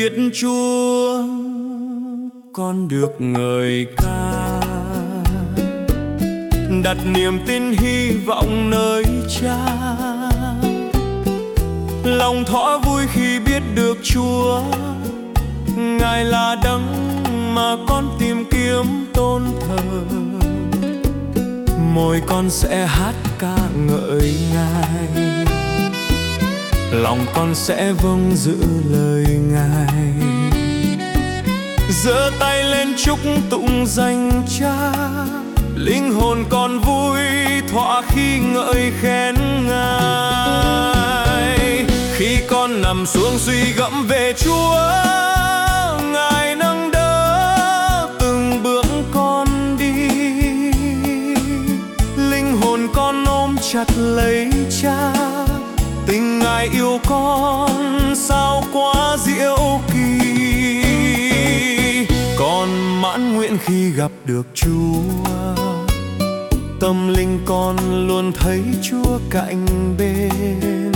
biết Chúa, con được ngợi ca, đặt niềm tin hy vọng nơi Cha. Lòng thỏa vui khi biết được Chúa, Ngài là đấng mà con tìm kiếm tôn thờ. Môi con sẽ hát ca ngợi Ngài, lòng con sẽ vâng giữ lời Ngài. Giơ tay lên chúc tụng danh Cha, linh hồn con vui thỏa khi ngợi khen Ngài. Khi con nằm xuống suy gẫm về Chúa, Ngài nâng đỡ từng bước con đi. Linh hồn con ôm chặt lấy Cha, tình Ngài yêu con sao quá diệu kỳ. Con mãn nguyện khi gặp được Chúa, tâm linh con luôn thấy Chúa cạnh bên.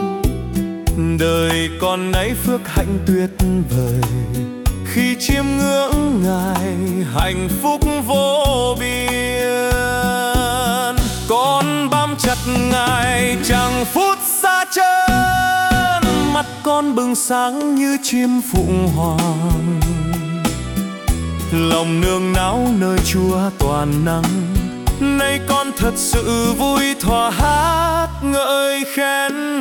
Đời con nấy phước hạnh tuyệt vời, khi chiêm ngưỡng Ngài hạnh phúc vô biên. Con bám chặt Ngài chẳng phút xa chân, mắt con bừng sáng như chim phụng hoàng. Lòng nương náu nơi Chúa toàn năng, nay con thật sự vui thỏa hát ngợi khen